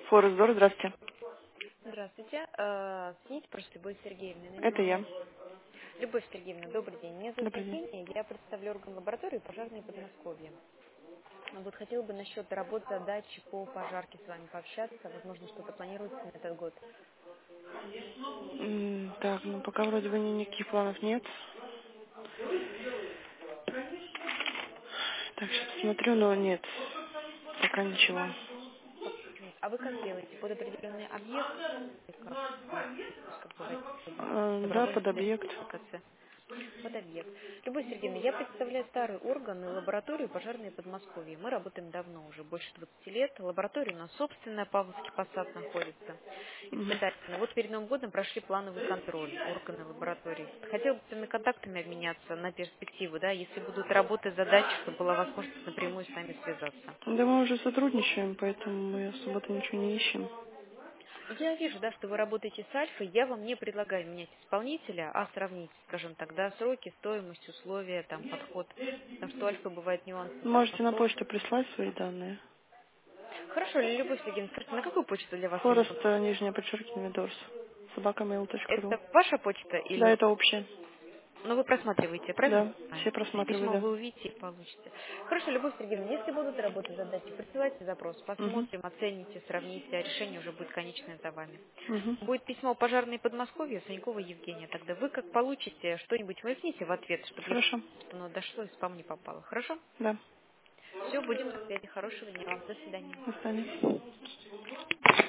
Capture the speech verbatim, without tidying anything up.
Форестдор, здравствуйте. Здравствуйте. Э, Извините, просто Любовь Сергеевна, на Это я. минутку. Любовь Сергеевна, добрый день. Меня зовут Добрый день. Евгения, я представляю орган лаборатории пожарной Подмосковья. Вот хотела бы насчет работ задачи по пожарке с вами пообщаться. Возможно, что-то планируется на этот год. М, Так, ну пока вроде бы ни- никаких планов нет. Так, сейчас смотрю, но нет, пока ничего. Нет. А вы как делаете? Под определенный объект? Или как, э, как бывает, Э, Да, добровольная под объект. сертификация? Под объект. Любовь Сергеевна, я представляю старый орган и лабораторию пожарной Подмосковья. Мы работаем давно, уже больше двадцати лет. Лаборатория у нас собственная, Павловский посад находится. Мгм. Испытательно. Вот перед Новым годом прошли плановый контроль органы лаборатории. Хотела бы с вами контактами обменяться на перспективу, да, если будут работы, задачи, чтобы была возможность напрямую с вами связаться. Да мы уже сотрудничаем, поэтому мы особо-то ничего не ищем. Я вижу, да, что вы работаете с Альфой. Я вам не предлагаю менять исполнителя, а сравнить, скажем так, да, сроки, стоимость, условия, там, подход. Потому что у Альфа бывает нюансы Можете на подход. почту прислать свои данные. Хорошо, Любовь Сергеевна, скажите, на какую почту для вас Форест, удобно? э, нижнее подчеркивание, Дорс. собака мейл точка ру. Это ваша почта Да, или... это общее. Ну, вы просматриваете, правильно Да, понимаю? все То есть просматриваю, письмо да. вы увидите и получите. Хорошо, Любовь Сергеевна, если будут работы, задачи, присылайте запрос, Угу. посмотрим, оцените, сравните, а решение уже будет конечное за вами. Угу. Будет письмо пожарной Подмосковья, Санькова Евгения. Тогда вы как получите что-нибудь, возьмите в ответ, чтобы я Хорошо. что оно дошло и в спам не попало. Хорошо? Да. Все, будем на связи. Хорошего дня вам. До свидания. До свидания.